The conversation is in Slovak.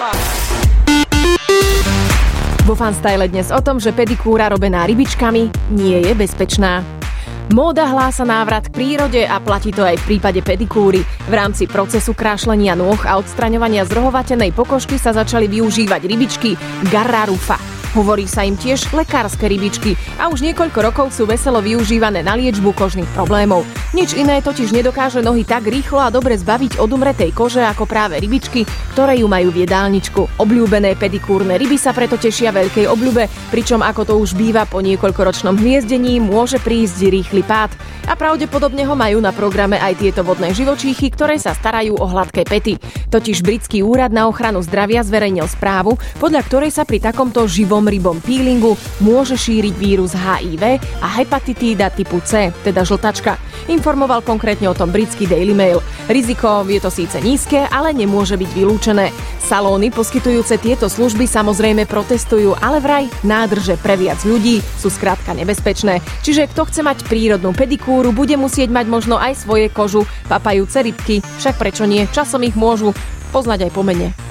Vo Fanstyle dnes o tom, že pedikúra robená rybičkami nie je bezpečná. Móda hlása návrat k prírode a platí to aj v prípade pedikúry. V rámci procesu krášlenia nôh a odstraňovania zrohovatenej pokožky sa začali využívať rybičky Garrarufa. Hovorí sa im tiež lekárske rybičky a už niekoľko rokov sú veselo využívané na liečbu kožných problémov. Nič iné totiž nedokáže nohy tak rýchlo a dobre zbaviť od umretej kože ako práve rybičky, ktoré ju majú v jedálničku. Obľúbené pedikúrne ryby sa preto tešia veľkej obľúbe, pričom ako to už býva po niekoľkoročnom hniezdení môže prísť rýchly pád. A pravdepodobne ho majú na programe aj tieto vodné živočíchy, ktoré sa starajú o hladké päty. Totiž britský úrad na ochranu zdravia zverejnil správu, podľa ktorej sa pri takomto živom rybom peelingu môže šíriť vírus HIV a hepatitída typu C, teda žltačka. Informoval konkrétne o tom britský Daily Mail. Riziko je to síce nízke, ale nemôže byť vylúčené. Salóny poskytujúce tieto služby samozrejme protestujú, ale vraj nádrže pre viac ľudí sú skrátka nebezpečné. Čiže kto chce mať prírodnú pedikúru, bude musieť mať možno aj svoje kožu papajúce rybky, však prečo nie, časom ich môžu poznať aj po mene.